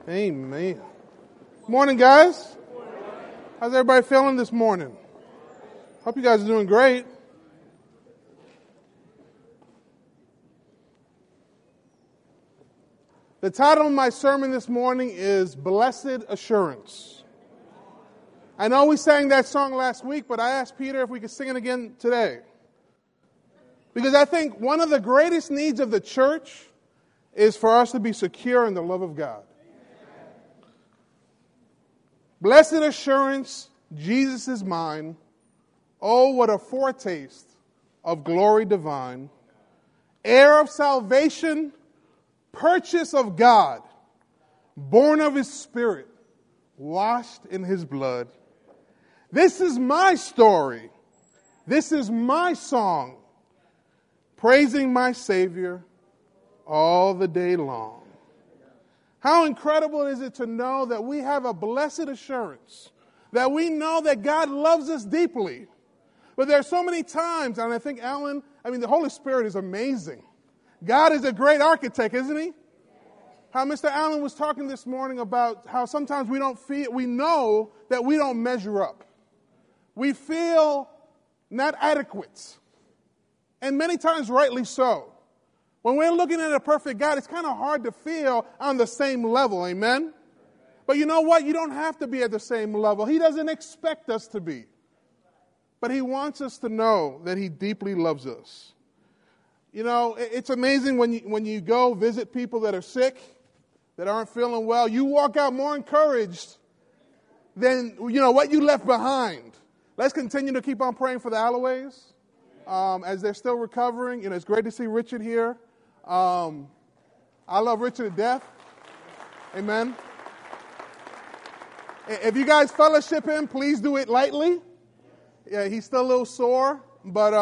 Amen. Morning, guys. How's everybody feeling this morning? Hope you guys are doing great. The title of my sermon this morning is Blessed Assurance. I know we sang that song last week, but I asked Peter if we could sing it again today. Because I think one of the greatest needs of the church is for us to be secure in the love of God. Blessed assurance, Jesus is mine. Oh, what a foretaste of glory divine. Heir of salvation, purchase of God, born of His Spirit, washed in His blood. This is my story. This is my song, praising my Savior all the day long. How incredible is it to know that we have a blessed assurance, that we know that God loves us deeply. But there are so many times, and I think the Holy Spirit is amazing. God is a great architect, isn't He? How Mr. Allen was talking this morning about how sometimes we know that we don't measure up. We feel not adequate. And many times rightly so. When we're looking at a perfect God, it's kind of hard to feel on the same level, amen? But you know what? You don't have to be at the same level. He doesn't expect us to be. But He wants us to know that He deeply loves us. You know, it's amazing when you go visit people that are sick, that aren't feeling well, you walk out more encouraged than, what you left behind. Let's continue to keep on praying for the Alloways as they're still recovering. It's great to see Richard here. I love Richard to death. Amen. If you guys fellowship him, please do it lightly. Yeah, he's still a little sore, but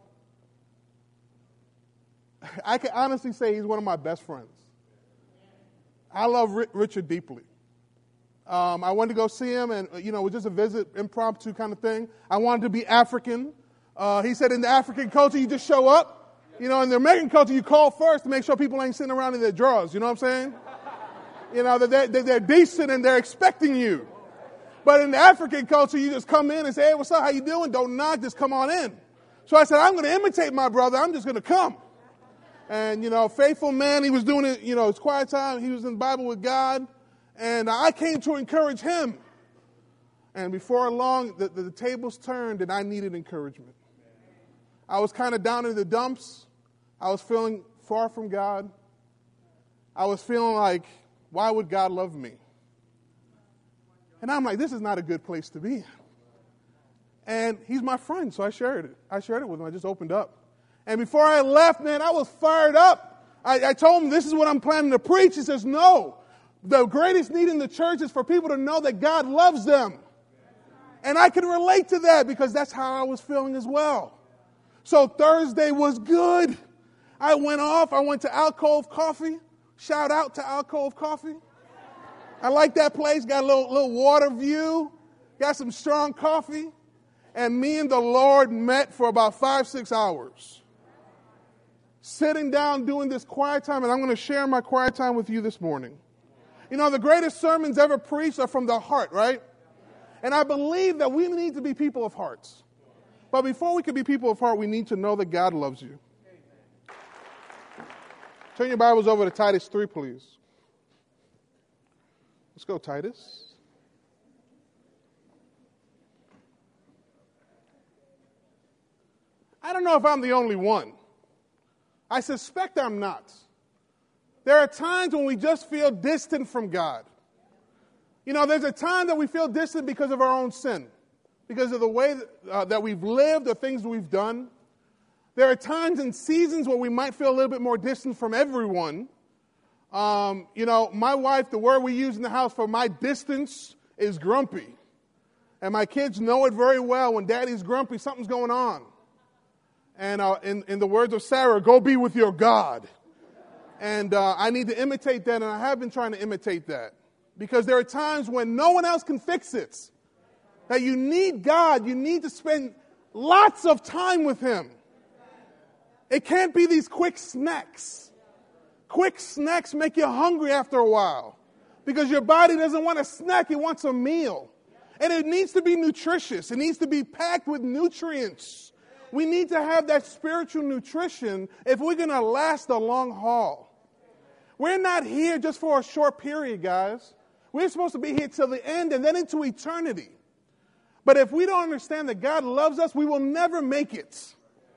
I can honestly say he's one of my best friends. I love Richard deeply. I wanted to go see him, and it was just a visit, impromptu kind of thing. I wanted to be African. He said in the African culture, you just show up. In the American culture, you call first to make sure people ain't sitting around in their drawers. You know what I'm saying? That they're decent and they're expecting you. But in the African culture, you just come in and say, hey, what's up? How you doing? Don't knock. Just come on in. So I said, I'm going to imitate my brother. I'm just going to come. And, faithful man, he was doing it, his quiet time. He was in the Bible with God. And I came to encourage him. And before long, the tables turned and I needed encouragement. I was kind of down in the dumps. I was feeling far from God. I was feeling like, why would God love me? And I'm like, this is not a good place to be. And he's my friend, so I shared it. I shared it with him. I just opened up. And before I left, man, I was fired up. I told him, this is what I'm planning to preach. He says, no. The greatest need in the church is for people to know that God loves them. And I can relate to that because that's how I was feeling as well. So Thursday was good. I went to Alcove Coffee. Shout out to Alcove Coffee. I like that place. Got a little water view. Got some strong coffee. And me and the Lord met for about 5-6 hours. Sitting down doing this quiet time. And I'm going to share my quiet time with you this morning. The greatest sermons ever preached are from the heart, right? And I believe that we need to be people of hearts. But before we can be people of heart, we need to know that God loves you. Turn your Bibles over to Titus 3, please. Let's go, Titus. I don't know if I'm the only one. I suspect I'm not. There are times when we just feel distant from God. There's a time that we feel distant because of our own sin, because of the way that we've lived, the things we've done. There are times and seasons where we might feel a little bit more distant from everyone. My wife, the word we use in the house for my distance is grumpy. And my kids know it very well. When daddy's grumpy, something's going on. And in the words of Sarah, go be with your God. And I need to imitate that, and I have been trying to imitate that. Because there are times when no one else can fix it. That you need God. You need to spend lots of time with Him. It can't be these quick snacks. Quick snacks make you hungry after a while. Because your body doesn't want a snack, it wants a meal. And it needs to be nutritious. It needs to be packed with nutrients. We need to have that spiritual nutrition if we're going to last a long haul. We're not here just for a short period, guys. We're supposed to be here till the end and then into eternity. But if we don't understand that God loves us, we will never make it.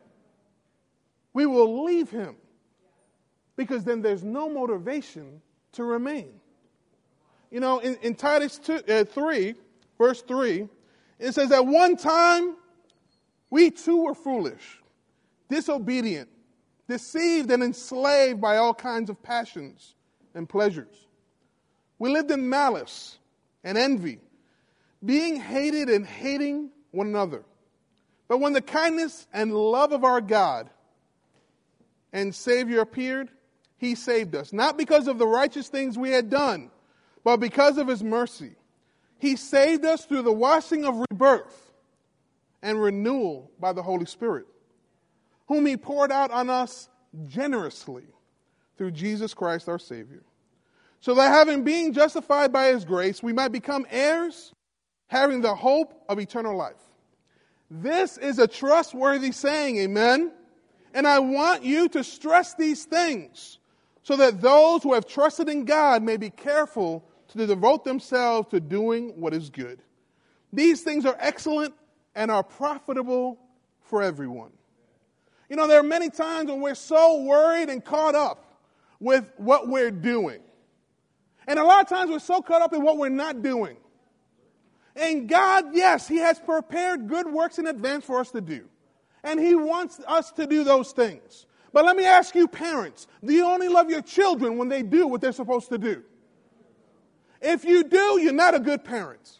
We will leave him. Because then there's no motivation to remain. You know, in Titus 3, verse 3, it says, at one time, we too were foolish, disobedient, deceived and enslaved by all kinds of passions and pleasures. We lived in malice and envy, being hated and hating one another. But when the kindness and love of our God and Savior appeared, he saved us, not because of the righteous things we had done, but because of his mercy. He saved us through the washing of rebirth and renewal by the Holy Spirit, whom he poured out on us generously through Jesus Christ our Savior, so that having been justified by his grace, we might become heirs, having the hope of eternal life. This is a trustworthy saying, amen? And I want you to stress these things so that those who have trusted in God may be careful to devote themselves to doing what is good. These things are excellent and are profitable for everyone. You know, there are many times when we're so worried and caught up with what we're doing. And a lot of times we're so caught up in what we're not doing. And God, yes, he has prepared good works in advance for us to do. And he wants us to do those things. But let me ask you, parents, do you only love your children when they do what they're supposed to do? If you do, you're not a good parent.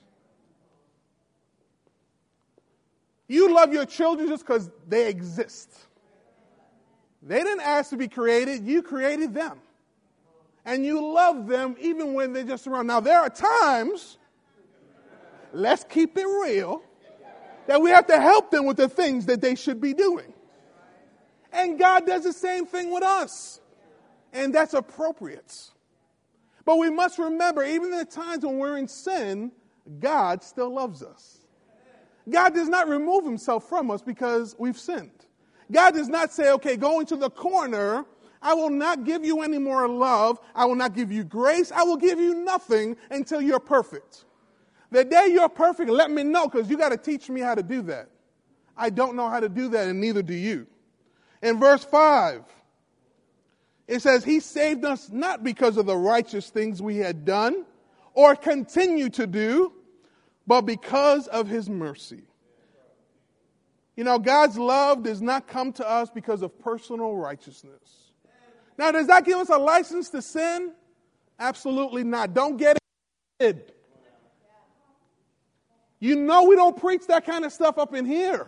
You love your children just because they exist. They didn't ask to be created. You created them. And you love them even when they're just around. Now, there are times, let's keep it real, that we have to help them with the things that they should be doing. And God does the same thing with us. And that's appropriate. But we must remember, even in the times when we're in sin, God still loves us. God does not remove himself from us because we've sinned. God does not say, okay, go into the corner. I will not give you any more love. I will not give you grace. I will give you nothing until you're perfect. The day you're perfect, let me know, because you got to teach me how to do that. I don't know how to do that, and neither do you. In verse 5, it says, he saved us not because of the righteous things we had done or continue to do, but because of his mercy. You know, God's love does not come to us because of personal righteousness. Now, does that give us a license to sin? Absolutely not. Don't get it. You know we don't preach that kind of stuff up in here.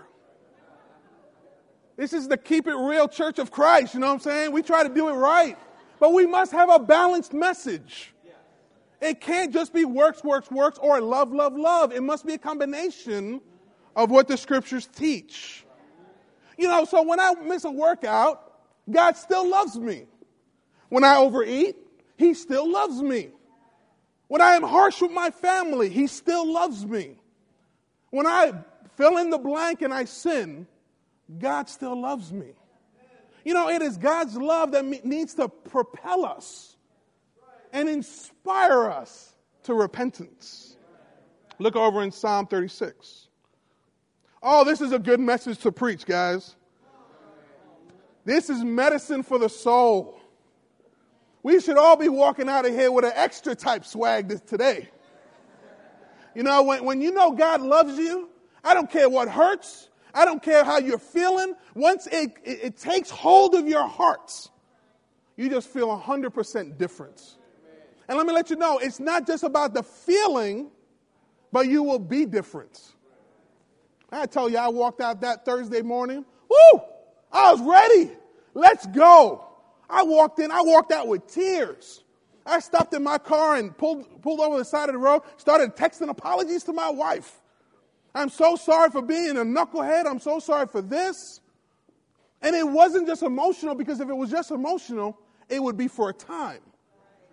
This is the Keep It Real Church of Christ, you know what I'm saying? We try to do it right. But we must have a balanced message. It can't just be works, works, works, or love, love, love. It must be a combination of what the scriptures teach. You know, so when I miss a workout, God still loves me. When I overeat, he still loves me. When I am harsh with my family, he still loves me. When I fill in the blank and I sin, God still loves me. You know, it is God's love that needs to propel us and inspire us to repentance. Look over in Psalm 36. Oh, this is a good message to preach, guys. This is medicine for the soul. We should all be walking out of here with an extra type swag today. You know, when you know God loves you, I don't care what hurts. I don't care how you're feeling. Once it takes hold of your hearts, you just feel 100% different. And let me let you know, it's not just about the feeling, but you will be different. I tell you, I walked out that Thursday morning. Woo! I was ready. Let's go. I walked out with tears. I stopped in my car and pulled over the side of the road, started texting apologies to my wife. I'm so sorry for being a knucklehead. I'm so sorry for this. And it wasn't just emotional, because if it was just emotional, it would be for a time.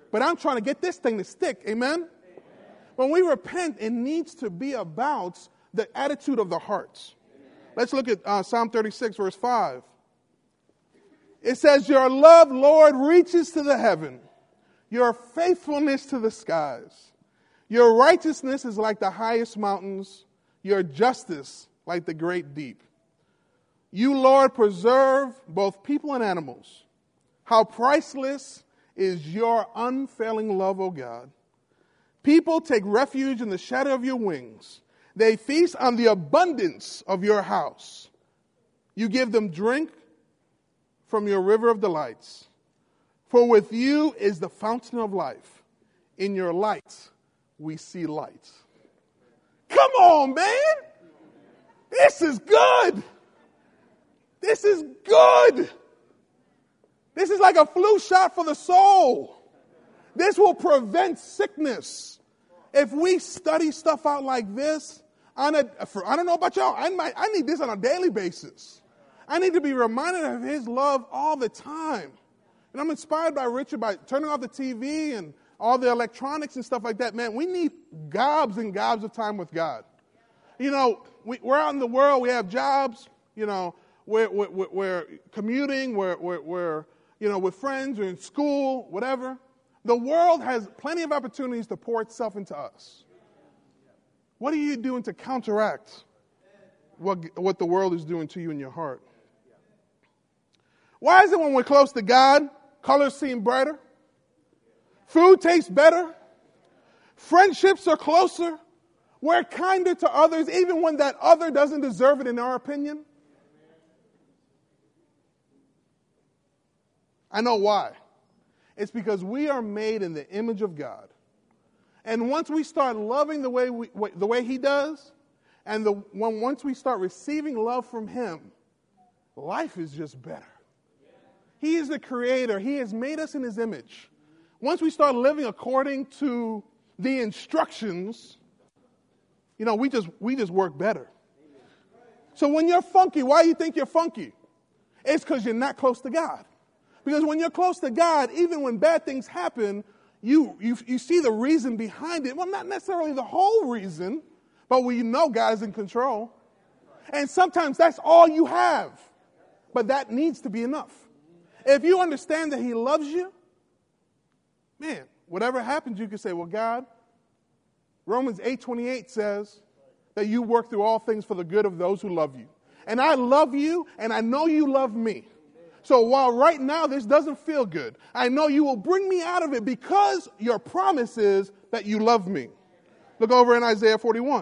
but I'm trying to get this thing to stick. Amen? When we repent, it needs to be about the attitude of the heart. Let's look at Psalm 36, verse 5. It says, your love, Lord, reaches to the heaven, your faithfulness to the skies. Your righteousness is like the highest mountains, your justice like the great deep. You, Lord, preserve both people and animals. How priceless is your unfailing love, O God. People take refuge in the shadow of your wings. They feast on the abundance of your house. You give them drink from your river of delights. For with you is the fountain of life. In your light, we see light. Come on, man. This is good. This is good. This is like a flu shot for the soul. This will prevent sickness. If we study stuff out like this, I don't know about y'all, I need this on a daily basis. I need to be reminded of his love all the time. And I'm inspired by Richard by turning off the TV and all the electronics and stuff like that. Man, we need gobs and gobs of time with God. You know, we're out in the world, we have jobs, you know, we're commuting, we're you know, with friends, or in school, whatever. The world has plenty of opportunities to pour itself into us. What are you doing to counteract what the world is doing to you in your heart? Why is it when we're close to God, colors seem brighter? Food tastes better? Friendships are closer? We're kinder to others even when that other doesn't deserve it in our opinion? I know why. It's because we are made in the image of God. And once we start loving the way he does, and once we start receiving love from him, life is just better. He is the creator. He has made us in his image. Once we start living according to the instructions, you know, we just work better. So when you're funky, why do you think you're funky? It's because you're not close to God. Because when you're close to God, even when bad things happen, you see the reason behind it. Well, not necessarily the whole reason, but we know God is in control. And sometimes that's all you have. But that needs to be enough. If you understand that he loves you, man, whatever happens, you can say, well, God, Romans 8:28 says that you work through all things for the good of those who love you. And I love you, and I know you love me. So while right now this doesn't feel good, I know you will bring me out of it because your promise is that you love me. Look over in Isaiah 41.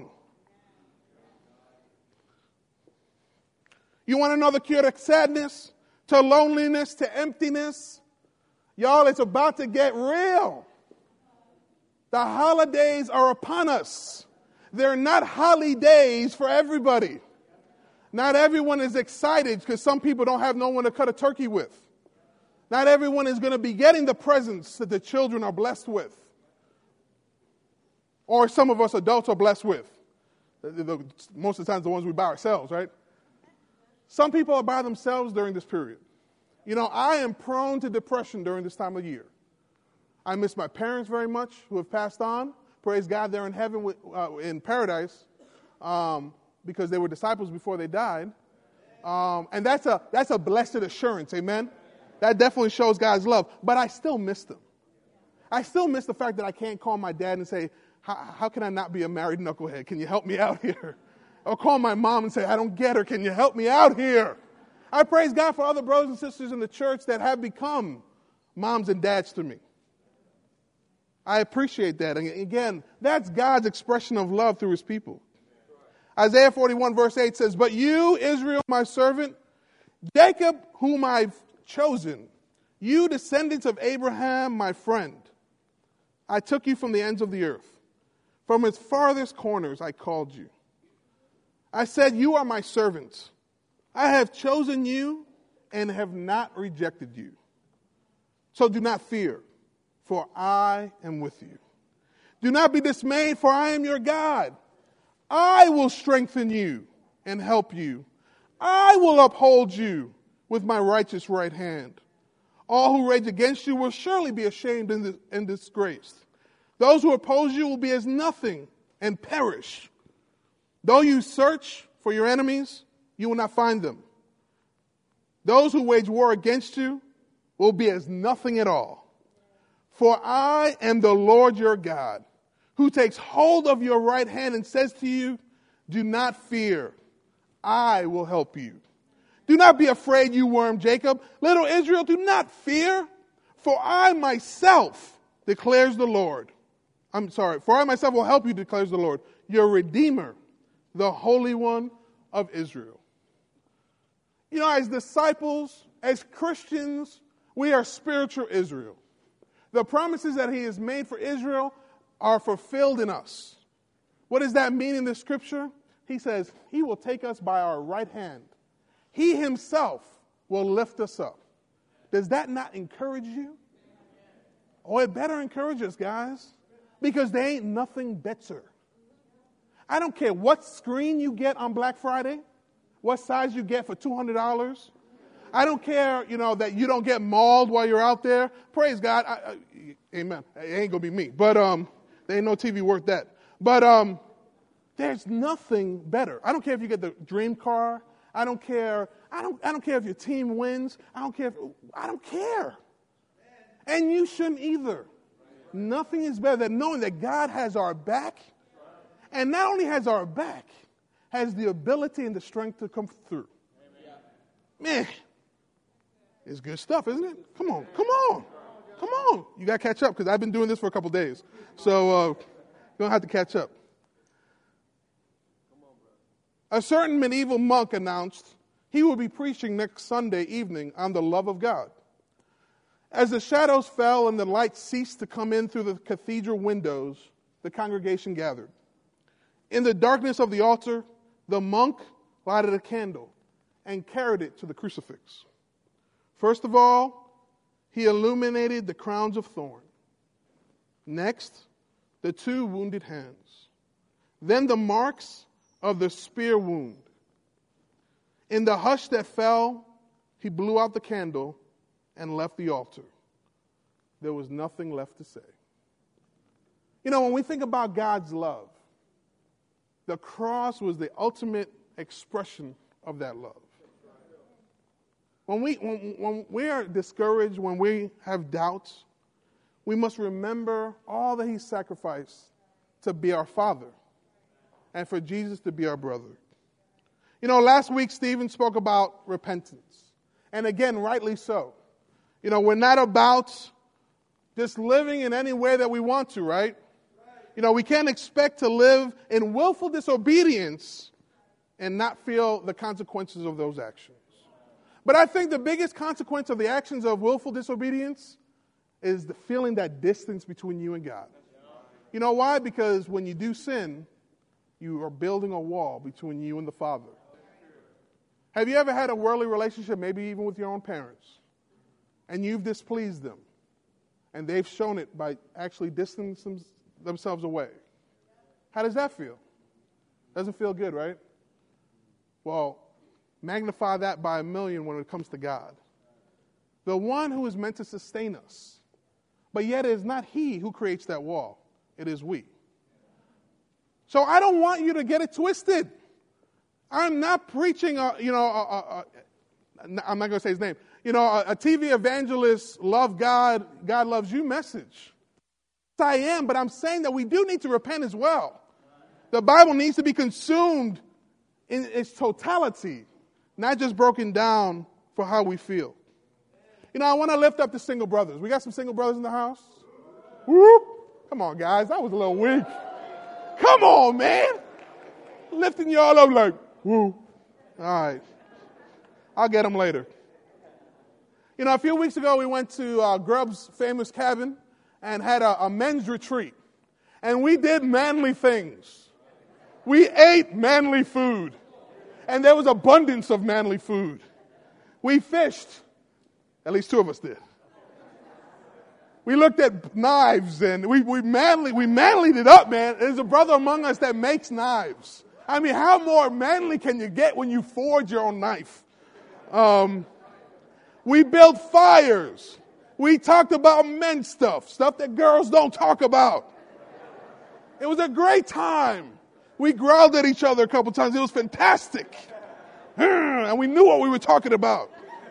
You want to know the cure to sadness, to loneliness, to emptiness? Y'all, it's about to get real. The holidays are upon us. They're not holidays for everybody. Not everyone is excited because some people don't have no one to cut a turkey with. Not everyone is going to be getting the presents that the children are blessed with. Or some of us adults are blessed with. Most of the times the ones we buy ourselves, right? Some people are by themselves during this period. You know, I am prone to depression during this time of year. I miss my parents very much who have passed on. Praise God, they're in heaven in paradise. Because they were disciples before they died. And that's a blessed assurance, amen? That definitely shows God's love. But I still miss them. I still miss the fact that I can't call my dad and say, how can I not be a married knucklehead? Can you help me out here? Or call my mom and say, I don't get her. Can you help me out here? I praise God for other brothers and sisters in the church that have become moms and dads to me. I appreciate that. And again, that's God's expression of love through his people. Isaiah 41 verse 8 says, but you, Israel, my servant, Jacob, whom I've chosen, you descendants of Abraham, my friend, I took you from the ends of the earth. From its farthest corners I called you. I said, you are my servants. I have chosen you and have not rejected you. So do not fear, for I am with you. Do not be dismayed, for I am your God. I will strengthen you and help you. I will uphold you with my righteous right hand. All who rage against you will surely be ashamed and disgraced. Those who oppose you will be as nothing and perish. Though you search for your enemies, you will not find them. Those who wage war against you will be as nothing at all. For I am the Lord your God, who takes hold of your right hand and says to you, do not fear, I will help you. Do not be afraid, you worm Jacob. Little Israel, do not fear, for I myself declares the Lord. For I myself will help you, declares the Lord, your Redeemer, the Holy One of Israel. You know, as disciples, as Christians, we are spiritual Israel. The promises that he has made for Israel are fulfilled in us. What does that mean in the scripture? He says, he will take us by our right hand. He himself will lift us up. Does that not encourage you? Oh, it better encourage us, guys, because there ain't nothing better. I don't care what screen you get on Black Friday, what size you get for $200. I don't care, that you don't get mauled while you're out there. Praise God. Amen. It ain't going to be me. But there ain't no TV worth that. But there's nothing better. I don't care if you get the dream car. I don't care. I don't care if your team wins. I don't care. And you shouldn't either. Nothing is better than knowing that God has our back. And not only has our back, has the ability and the strength to come through. Man, it's good stuff, isn't it? Come on. You got to catch up because I've been doing this for a couple days. So you don't have to catch up. A certain medieval monk announced he will be preaching next Sunday evening on the love of God. As the shadows fell and the light ceased to come in through the cathedral windows, the congregation gathered. In the darkness of the altar, the monk lighted a candle and carried it to the crucifix. First of all, he illuminated the crowns of thorn. Next, the 2 wounded hands. Then the marks of the spear wound. In the hush that fell, he blew out the candle and left the altar. There was nothing left to say. When we think about God's love, the cross was the ultimate expression of that love. When we are discouraged, when we have doubts, we must remember all that he sacrificed to be our Father and for Jesus to be our brother. Last week Stephen spoke about repentance. And again, rightly so. We're not about just living in any way that we want to, right? We can't expect to live in willful disobedience and not feel the consequences of those actions. But I think the biggest consequence of the actions of willful disobedience is the feeling that distance between you and God. You know why? Because when you do sin, you are building a wall between you and the Father. Have you ever had a worldly relationship, maybe even with your own parents, and you've displeased them, and they've shown it by actually distancing themselves away? How does that feel? Doesn't feel good, right? Well, magnify that by 1,000,000 when it comes to God. The one who is meant to sustain us. But yet it is not he who creates that wall. It is we. So I don't want you to get it twisted. I'm not preaching, I'm not going to say his name, a TV evangelist, love God, God loves you message. I am, but I'm saying that we do need to repent as well. The Bible needs to be consumed in its totality, not just broken down for how we feel. I want to lift up the single brothers. We got some single brothers in the house? Whoop! Come on, guys. That was a little weak. Come on, man. Lifting y'all up like, woo. All right. I'll get them later. A few weeks ago, we went to Grubb's famous cabin and had a men's retreat. And we did manly things. We ate manly food. And there was abundance of manly food. We fished. At least 2 of us did. We looked at knives and we manlied it up, man. There's a brother among us that makes knives. I mean, how more manly can you get when you forge your own knife? We built fires. We talked about men stuff that girls don't talk about. It was a great time. We growled at each other a couple times. It was fantastic. And we knew what we were talking about.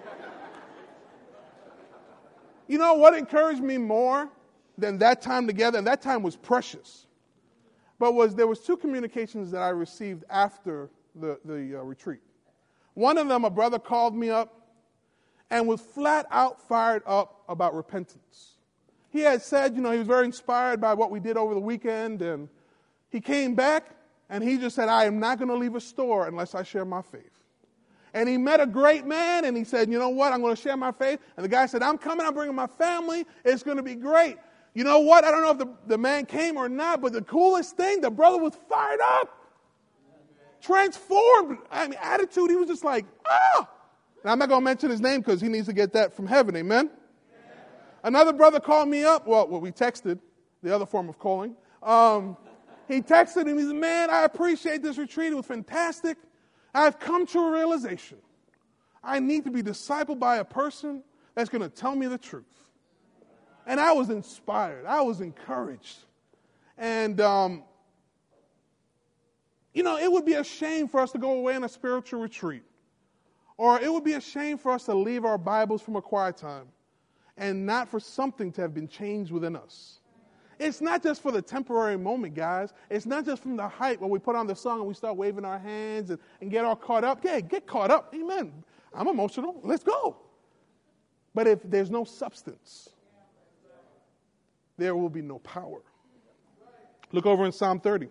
You know what encouraged me more than that time together, and that time was precious, but there was two communications that I received after the retreat. One of them, a brother called me up and was flat out fired up about repentance. He had said, he was very inspired by what we did over the weekend, and he came back and he just said, I am not going to leave a store unless I share my faith. And he met a great man, and he said, you know what, I'm going to share my faith. And the guy said, I'm coming, I'm bringing my family, it's going to be great. You know what, I don't know if the man came or not, but the coolest thing, the brother was fired up. Transformed. Attitude, he was just like, ah! And I'm not going to mention his name because he needs to get that from heaven, amen? Another brother called me up. Well, we texted, the other form of calling. He texted and he said, man, I appreciate this retreat. It was fantastic. I've come to a realization. I need to be discipled by a person that's going to tell me the truth. And I was inspired. I was encouraged. And, it would be a shame for us to go away on a spiritual retreat. Or it would be a shame for us to leave our Bibles from a quiet time and not for something to have been changed within us. It's not just for the temporary moment, guys. It's not just from the hype when we put on the song and we start waving our hands and get all caught up. Yeah, get caught up. Amen. I'm emotional. Let's go. But if there's no substance, there will be no power. Look over in Psalm 30.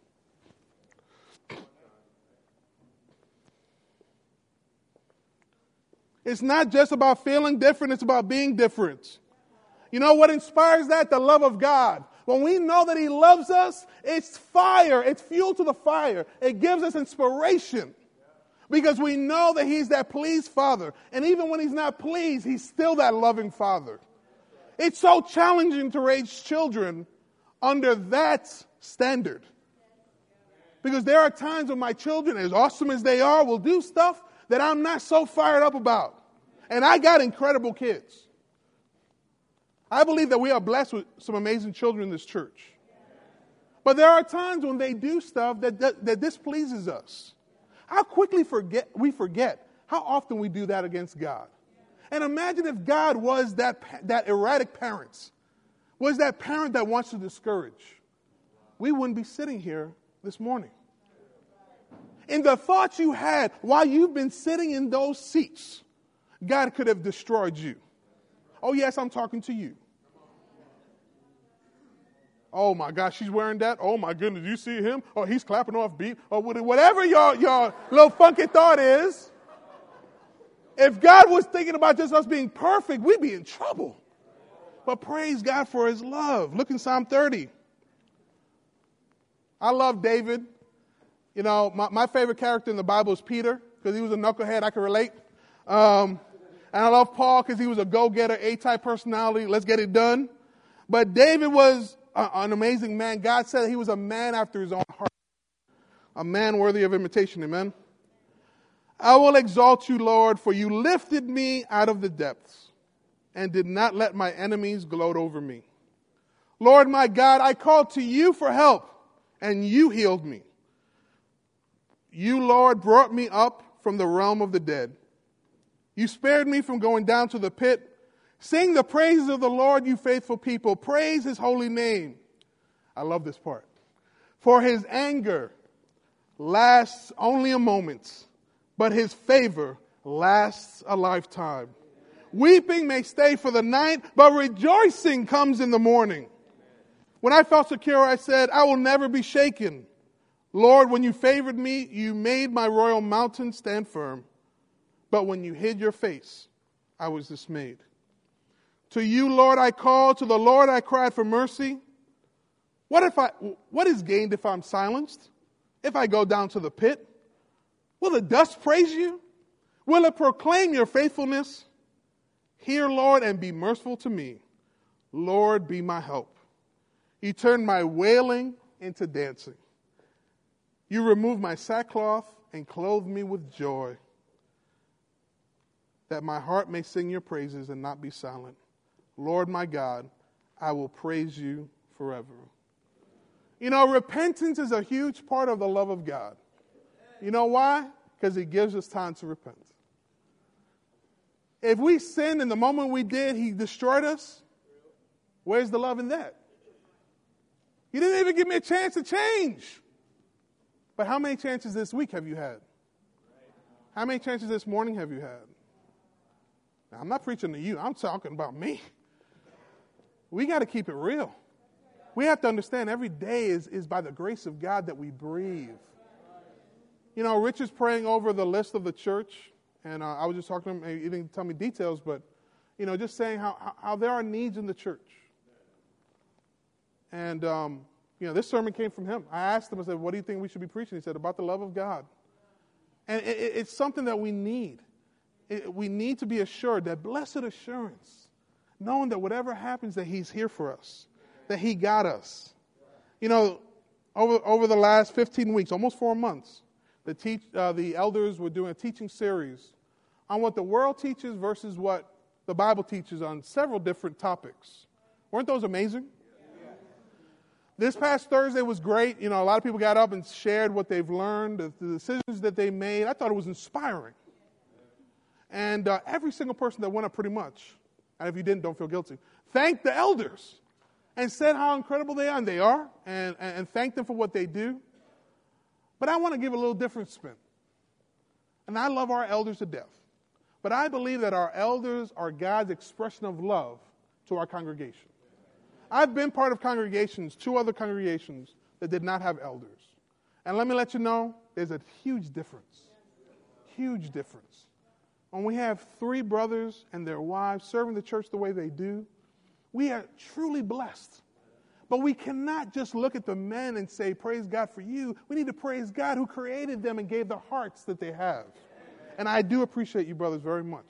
It's not just about feeling different, it's about being different. You know what inspires that? The love of God. When we know that He loves us, it's fire. It's fuel to the fire. It gives us inspiration. Because we know that He's that pleased Father. And even when He's not pleased, He's still that loving Father. It's so challenging to raise children under that standard. Because there are times when my children, as awesome as they are, will do stuff that I'm not so fired up about. And I got incredible kids. I believe that we are blessed with some amazing children in this church. But there are times when they do stuff that displeases us. How quickly we forget how often we do that against God. And imagine if God was that erratic parent, was that parent that wants to discourage. We wouldn't be sitting here this morning. In the thoughts you had while you've been sitting in those seats, God could have destroyed you. Oh, yes, I'm talking to you. Oh, my gosh, she's wearing that. Oh, my goodness, do you see him? Oh, he's clapping off beat. Or whatever your little funky thought is. If God was thinking about just us being perfect, we'd be in trouble. But praise God for His love. Look in Psalm 30. I love David. You know, my favorite character in the Bible is Peter because he was a knucklehead. I can relate. And I love Paul because he was a go-getter, A-type personality. Let's get it done. But David was an amazing man. God said he was a man after His own heart. A man worthy of imitation. Amen. I will exalt you, Lord, for you lifted me out of the depths and did not let my enemies gloat over me. Lord, my God, I called to you for help, and you healed me. You, Lord, brought me up from the realm of the dead. You spared me from going down to the pit. Sing the praises of the Lord, you faithful people. Praise His holy name. I love this part. For His anger lasts only a moment, but His favor lasts a lifetime. Weeping may stay for the night, but rejoicing comes in the morning. When I felt secure, I said, I will never be shaken. Lord, when you favored me, you made my royal mountain stand firm. But when you hid your face, I was dismayed. To you, Lord, I called. To the Lord I cried for mercy. What is gained if I'm silenced? If I go down to the pit? Will the dust praise you? Will it proclaim your faithfulness? Hear, Lord, and be merciful to me. Lord, be my help. You turned my wailing into dancing. You removed my sackcloth and clothed me with joy. that my heart may sing your praises and not be silent. Lord my God, I will praise you forever. You know, repentance is a huge part of the love of God. You know why? Because he gives us time to repent. If we sinned and the moment we did, he destroyed us, where's the love in that? He didn't even give me a chance to change. But how many chances this week have you had? How many chances this morning have you had? Now, I'm not preaching to you. I'm talking about me. We got to keep it real. We have to understand every day is by the grace of God that we breathe. You know, Rich is praying over the list of the church, and I was just talking to him. He didn't tell me details, but, you know, just saying how there are needs in the church. And, you know, this sermon came from him. I asked him, I said, what do you think we should be preaching? He said, about the love of God. And it's something that we need. We need to be assured, that blessed assurance, knowing that whatever happens, that he's here for us, that he got us. You know, over the last 15 weeks, almost 4 months, the elders were doing a teaching series on what the world teaches versus what the Bible teaches on several different topics. Weren't those amazing? This past Thursday was great. You know, a lot of people got up and shared what they've learned, the decisions that they made. I thought it was inspiring. And every single person that went up pretty much, and if you didn't, don't feel guilty, thanked the elders and said how incredible they are, and they are, and thanked them for what they do. But I want to give a little different spin. And I love our elders to death. But I believe that our elders are God's expression of love to our congregation. I've been part of congregations, 2 other congregations, that did not have elders. And let me let you know, there's a huge difference. Huge difference. When we have 3 brothers and their wives serving the church the way they do, we are truly blessed. But we cannot just look at the men and say, praise God for you. We need to praise God who created them and gave the hearts that they have. And I do appreciate you, brothers, very much.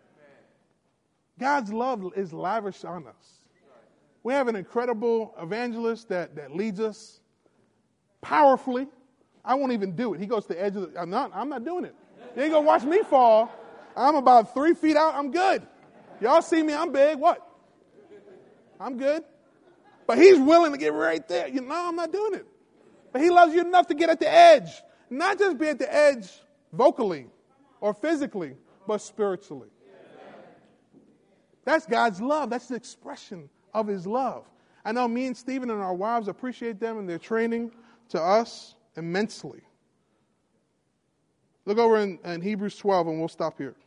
God's love is lavish on us. We have an incredible evangelist that leads us powerfully. I won't even do it. He goes to the edge of the... I'm not doing it. You ain't going to watch me fall. I'm about 3 feet out. I'm good. Y'all see me, I'm big. What? I'm good. But he's willing to get right there. You know, I'm not doing it. But he loves you enough to get at the edge. Not just be at the edge vocally or physically, but spiritually. That's God's love. That's the expression of his love. I know me and Stephen and our wives appreciate them and their training to us immensely. Look over in Hebrews 12 and we'll stop here.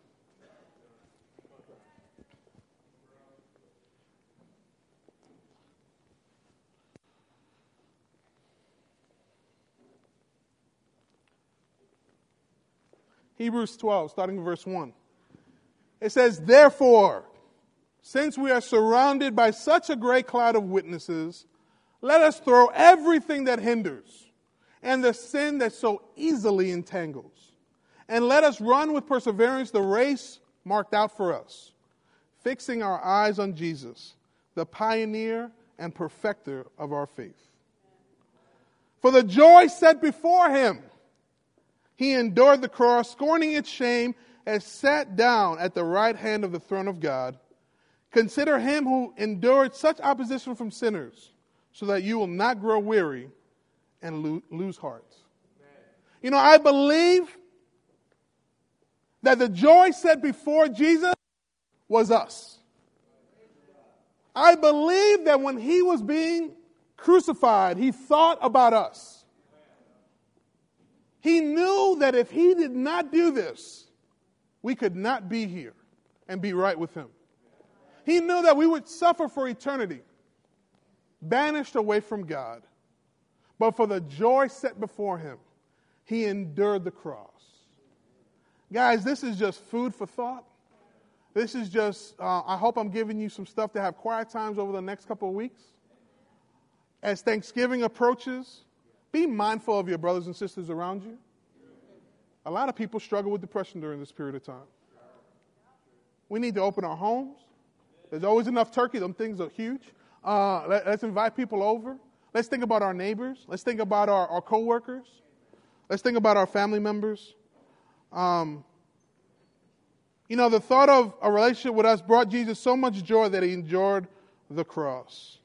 Hebrews 12, starting with verse 1. It says, therefore, since we are surrounded by such a great cloud of witnesses, let us throw everything that hinders and the sin that so easily entangles. And let us run with perseverance the race marked out for us, fixing our eyes on Jesus, the pioneer and perfecter of our faith. For the joy set before him, he endured the cross, scorning its shame, and sat down at the right hand of the throne of God. Consider him who endured such opposition from sinners, so that you will not grow weary and lose heart. You know, I believe that the joy set before Jesus was us. I believe that when he was being crucified, he thought about us. He knew that if he did not do this, we could not be here and be right with him. He knew that we would suffer for eternity, banished away from God. But for the joy set before him, he endured the cross. Guys, this is just food for thought. This is just, I hope I'm giving you some stuff to have quiet times over the next couple of weeks. As Thanksgiving approaches, be mindful of your brothers and sisters around you. A lot of people struggle with depression during this period of time. We need to open our homes. There's always enough turkey. Them things are huge. Let's invite people over. Let's think about our neighbors. Let's think about our co-workers. Let's think about our family members. You know, the thought of a relationship with us brought Jesus so much joy that he endured the cross.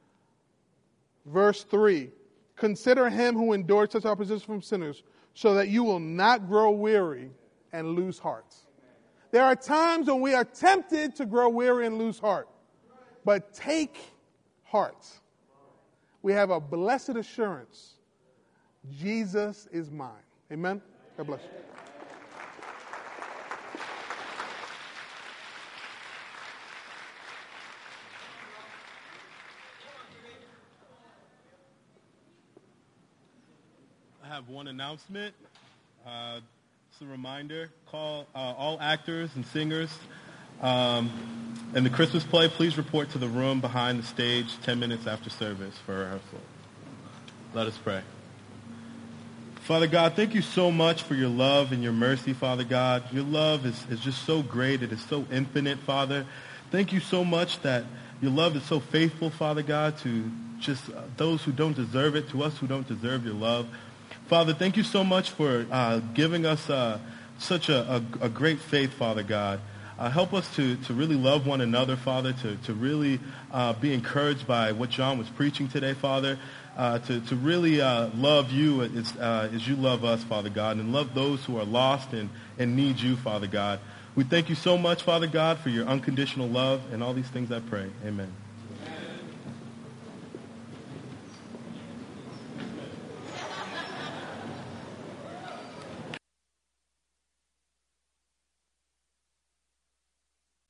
Verse 3, consider him who endured such opposition from sinners, so that you will not grow weary and lose heart. There are times when we are tempted to grow weary and lose heart. But take heart. We have a blessed assurance. Jesus is mine. Amen? God bless you. I have one announcement. It's a reminder. Call all actors and singers in the Christmas play. Please report to the room behind the stage 10 minutes after service for rehearsal. Let us pray. Father God, thank you so much for your love and your mercy, Father God. Your love is just so great. It is so infinite, Father. Thank you so much that your love is so faithful, Father God, to just those who don't deserve it, to us who don't deserve your love. Father, thank you so much for giving us such a great faith, Father God. Help us to really love one another, Father, to really be encouraged by what John was preaching today, Father, to really love you as you love us, Father God, and love those who are lost and need you, Father God. We thank you so much, Father God, for your unconditional love, and all these things I pray. Amen.